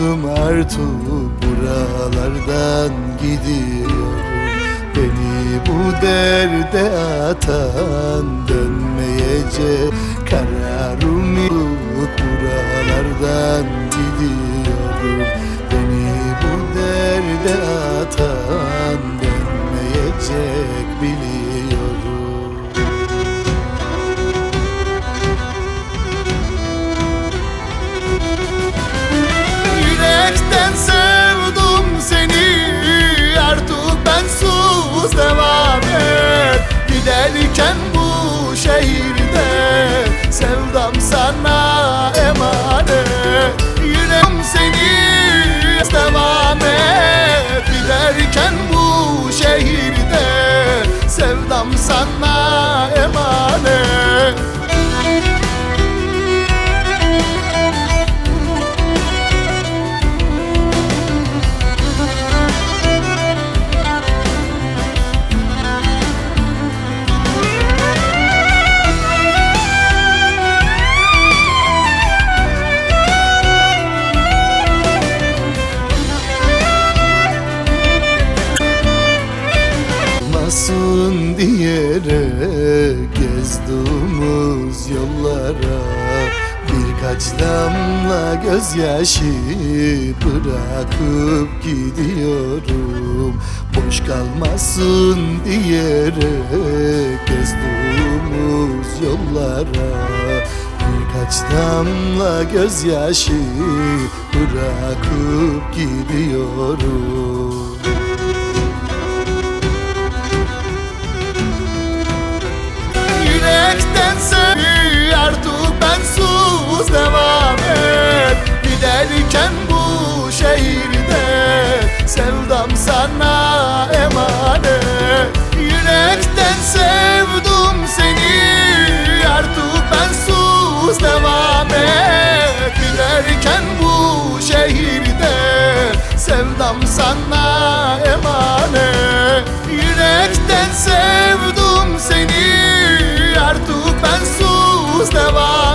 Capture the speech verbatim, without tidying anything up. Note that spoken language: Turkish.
Bıktım artık buralardan gidiyorum. Beni bu derde atan dönmeyecek kararım yok. Buralardan gidiyorum. Beni bu derde atan dönmeyecek biliyorum. Yürekten sevdim seni, artık bensiz devam et. Giderken bu şehirde sevdam sana emanet. Yüreğim seni devam et. Giderken bu şehirde sevdam sana emanet. Olmasın diyerek gezdiğimiz yollara birkaç damla gözyaşı bırakıp gidiyorum. Boş kalmasın diyerek gezdiğimiz yollara birkaç damla gözyaşı bırakıp gidiyorum. Yürekten seni, artık bensiz devam et. Giderken bu şehirde sevdam sana emanet. Yürekten sevdim seni, artık bensiz devam et. Giderken bu şehirde sevdam sana emanet. Yürekten sevdim seni, artık bensiz devam